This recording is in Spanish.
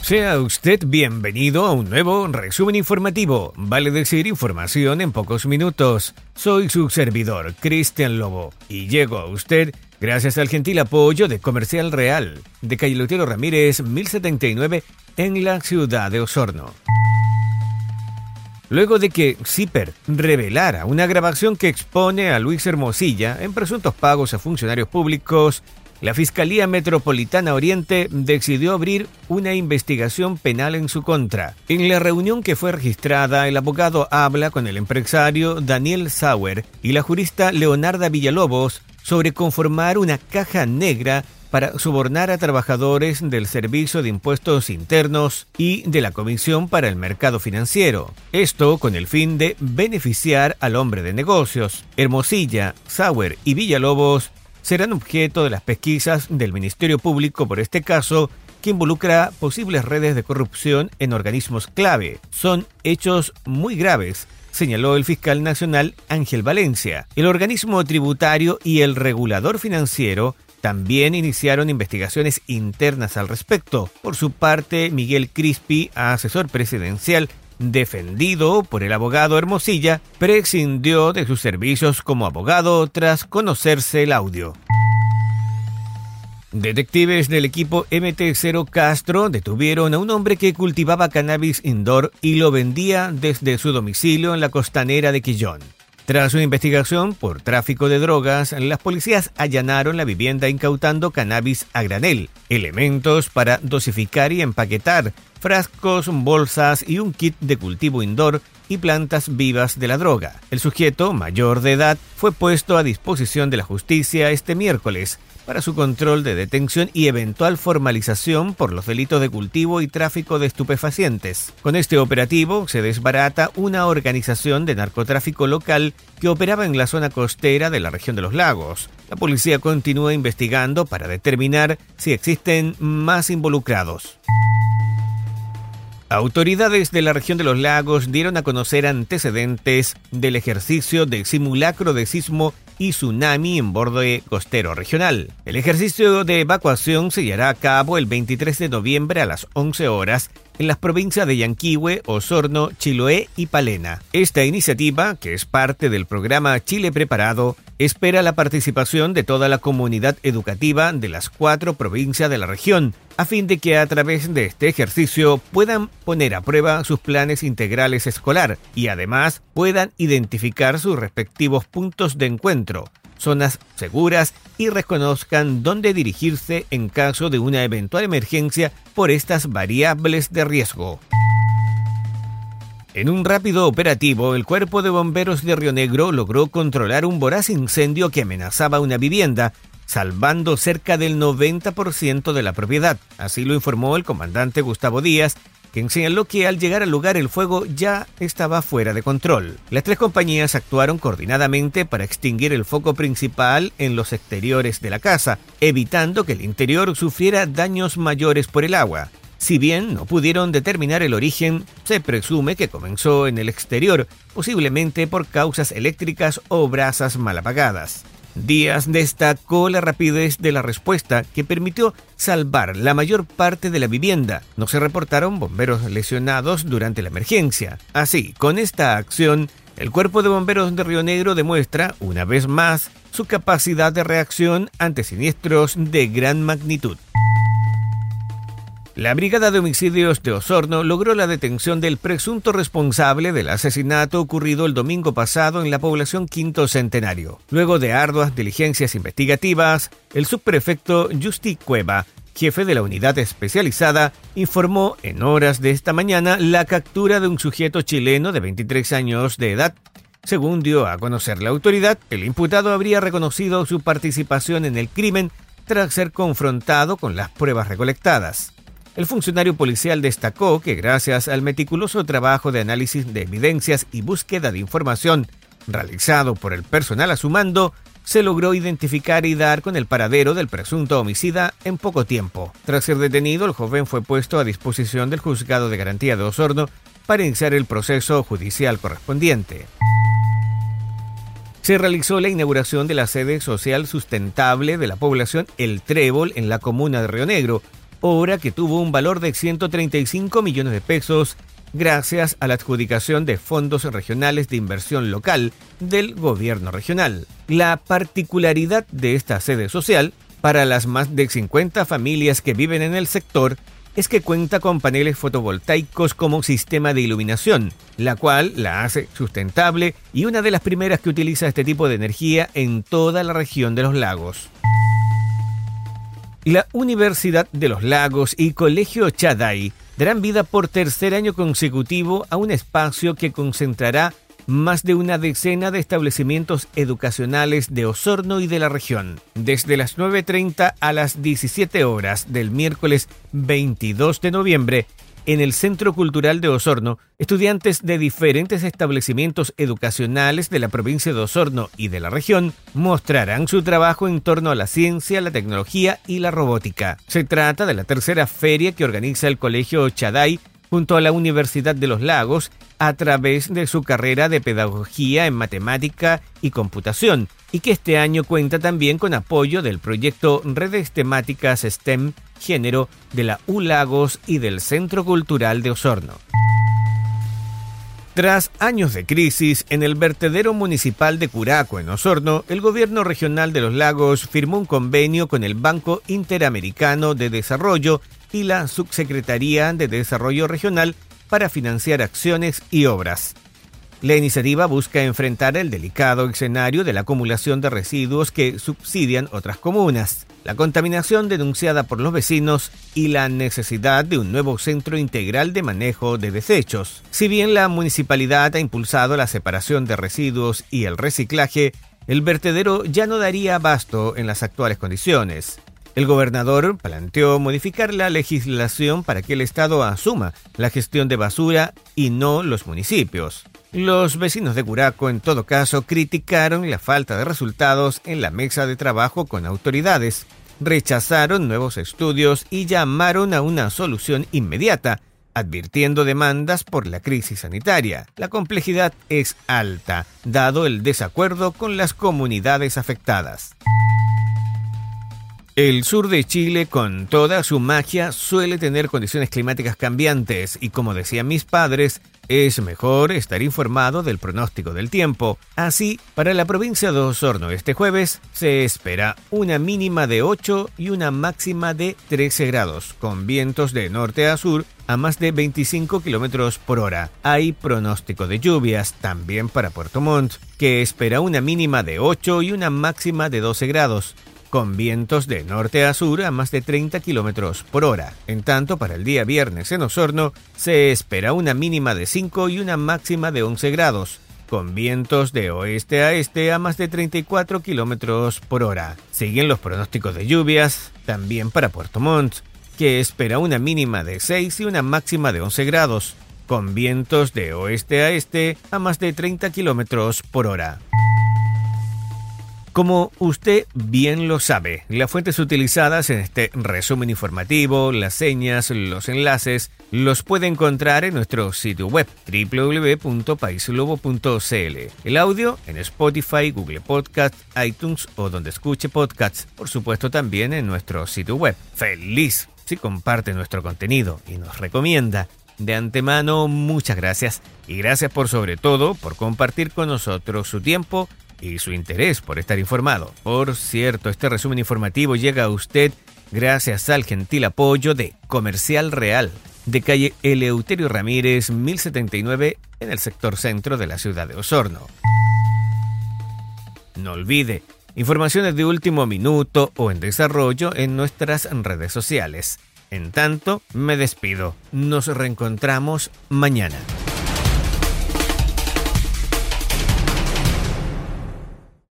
Sea usted bienvenido a un nuevo resumen informativo. Vale decir, información en pocos minutos. Soy su servidor, Cristian Lobo, y llego a usted gracias al gentil apoyo de Comercial Real, de calle Lutero Ramírez, 1079, en la ciudad de Osorno. Luego de que CIPER revelara una grabación que expone a Luis Hermosilla en presuntos pagos a funcionarios públicos, la Fiscalía Metropolitana Oriente decidió abrir una investigación penal en su contra. En la reunión que fue registrada, el abogado habla con el empresario Daniel Sauer y la jurista Leonarda Villalobos sobre conformar una caja negra para sobornar a trabajadores del Servicio de Impuestos Internos y de la Comisión para el Mercado Financiero. Esto con el fin de beneficiar al hombre de negocios. Hermosilla, Sauer y Villalobos serán objeto de las pesquisas del Ministerio Público por este caso, que involucra posibles redes de corrupción en organismos clave. Son hechos muy graves, señaló el fiscal nacional Ángel Valencia. El organismo tributario y el regulador financiero también iniciaron investigaciones internas al respecto. Por su parte, Miguel Crispi, asesor presidencial, defendido por el abogado Hermosilla, prescindió de sus servicios como abogado tras conocerse el audio. Detectives del equipo MT0 Castro detuvieron a un hombre que cultivaba cannabis indoor y lo vendía desde su domicilio en la costanera de Quillón. Tras una investigación por tráfico de drogas, las policías allanaron la vivienda incautando cannabis a granel, elementos para dosificar y empaquetar, frascos, bolsas y un kit de cultivo indoor y plantas vivas de la droga. El sujeto, mayor de edad, fue puesto a disposición de la justicia este miércoles para su control de detención y eventual formalización por los delitos de cultivo y tráfico de estupefacientes. Con este operativo se desbarata una organización de narcotráfico local que operaba en la zona costera de la región de los lagos. La policía continúa investigando para determinar si existen más involucrados. Autoridades de la región de los lagos dieron a conocer antecedentes del ejercicio de simulacro de sismo y tsunami en borde costero regional. El ejercicio de evacuación se llevará a cabo el 23 de noviembre a las 11 horas en las provincias de Yanquihue, Osorno, Chiloé y Palena. Esta iniciativa, que es parte del programa Chile Preparado, espera la participación de toda la comunidad educativa de las 4 provincias de la región, a fin de que a través de este ejercicio puedan poner a prueba sus planes integrales escolar y además puedan identificar sus respectivos puntos de encuentro, zonas seguras y reconozcan dónde dirigirse en caso de una eventual emergencia por estas variables de riesgo. En un rápido operativo, el Cuerpo de Bomberos de Río Negro logró controlar un voraz incendio que amenazaba una vivienda, salvando cerca del 90% de la propiedad. Así lo informó el comandante Gustavo Díaz, quien señaló que al llegar al lugar el fuego ya estaba fuera de control. Las 3 compañías actuaron coordinadamente para extinguir el foco principal en los exteriores de la casa, evitando que el interior sufriera daños mayores por el agua. Si bien no pudieron determinar el origen, se presume que comenzó en el exterior, posiblemente por causas eléctricas o brasas mal apagadas. Díaz destacó la rapidez de la respuesta que permitió salvar la mayor parte de la vivienda. No se reportaron bomberos lesionados durante la emergencia. Así, con esta acción, el Cuerpo de Bomberos de Río Negro demuestra, una vez más, su capacidad de reacción ante siniestros de gran magnitud. La Brigada de Homicidios de Osorno logró la detención del presunto responsable del asesinato ocurrido el domingo pasado en la población Quinto Centenario. Luego de arduas diligencias investigativas, el subprefecto Justi Cueva, jefe de la unidad especializada, informó en horas de esta mañana la captura de un sujeto chileno de 23 años de edad. Según dio a conocer la autoridad, el imputado habría reconocido su participación en el crimen tras ser confrontado con las pruebas recolectadas. El funcionario policial destacó que gracias al meticuloso trabajo de análisis de evidencias y búsqueda de información realizado por el personal a su mando, se logró identificar y dar con el paradero del presunto homicida en poco tiempo. Tras ser detenido, el joven fue puesto a disposición del Juzgado de Garantía de Osorno para iniciar el proceso judicial correspondiente. Se realizó la inauguración de la sede social sustentable de la población El Trébol en la comuna de Río Negro, obra que tuvo un valor de 135 millones de pesos gracias a la adjudicación de fondos regionales de inversión local del gobierno regional. La particularidad de esta sede social, para las más de 50 familias que viven en el sector, es que cuenta con paneles fotovoltaicos como sistema de iluminación, la cual la hace sustentable y una de las primeras que utiliza este tipo de energía en toda la región de los lagos. La Universidad de los Lagos y Colegio Chaday darán vida por tercer año consecutivo a un espacio que concentrará más de una decena de establecimientos educacionales de Osorno y de la región. Desde las 9:30 a las 17 horas del miércoles 22 de noviembre, en el Centro Cultural de Osorno, estudiantes de diferentes establecimientos educacionales de la provincia de Osorno y de la región mostrarán su trabajo en torno a la ciencia, la tecnología y la robótica. Se trata de la tercera feria que organiza el Colegio Chaday junto a la Universidad de los Lagos a través de su carrera de Pedagogía en Matemática y Computación, y que este año cuenta también con apoyo del proyecto Redes Temáticas STEM Género de la U-Lagos y del Centro Cultural de Osorno. Tras años de crisis en el vertedero municipal de Curaco, en Osorno, el gobierno regional de los Lagos firmó un convenio con el Banco Interamericano de Desarrollo y la Subsecretaría de Desarrollo Regional para financiar acciones y obras. La iniciativa busca enfrentar el delicado escenario de la acumulación de residuos que subsidian otras comunas, la contaminación denunciada por los vecinos y la necesidad de un nuevo centro integral de manejo de desechos. Si bien la municipalidad ha impulsado la separación de residuos y el reciclaje, el vertedero ya no daría abasto en las actuales condiciones. El gobernador planteó modificar la legislación para que el Estado asuma la gestión de basura y no los municipios. Los vecinos de Curaco, en todo caso, criticaron la falta de resultados en la mesa de trabajo con autoridades, rechazaron nuevos estudios y llamaron a una solución inmediata, advirtiendo demandas por la crisis sanitaria. La complejidad es alta, dado el desacuerdo con las comunidades afectadas. El sur de Chile, con toda su magia, suele tener condiciones climáticas cambiantes y, como decían mis padres, es mejor estar informado del pronóstico del tiempo. Así, para la provincia de Osorno este jueves se espera una mínima de 8 y una máxima de 13 grados, con vientos de norte a sur a más de 25 kilómetros por hora. Hay pronóstico de lluvias también para Puerto Montt, que espera una mínima de 8 y una máxima de 12 grados. Con vientos de norte a sur a más de 30 kilómetros por hora. En tanto, para el día viernes en Osorno se espera una mínima de 5 y una máxima de 11 grados, con vientos de oeste a este a más de 34 kilómetros por hora. Siguen los pronósticos de lluvias, también para Puerto Montt, que espera una mínima de 6 y una máxima de 11 grados, con vientos de oeste a este a más de 30 kilómetros por hora. Como usted bien lo sabe, las fuentes utilizadas en este resumen informativo, las señas, los enlaces, los puede encontrar en nuestro sitio web www.paislobo.cl. El audio en Spotify, Google Podcast, iTunes o donde escuche podcasts. Por supuesto también en nuestro sitio web. Feliz si comparte nuestro contenido y nos recomienda. De antemano, muchas gracias. Y gracias sobre todo por compartir con nosotros su tiempo y su interés por estar informado. Por cierto, este resumen informativo llega a usted gracias al gentil apoyo de Comercial Real, de calle Eleuterio Ramírez, 1079, en el sector centro de la ciudad de Osorno. No olvide, informaciones de último minuto o en desarrollo en nuestras redes sociales. En tanto, me despido. Nos reencontramos mañana.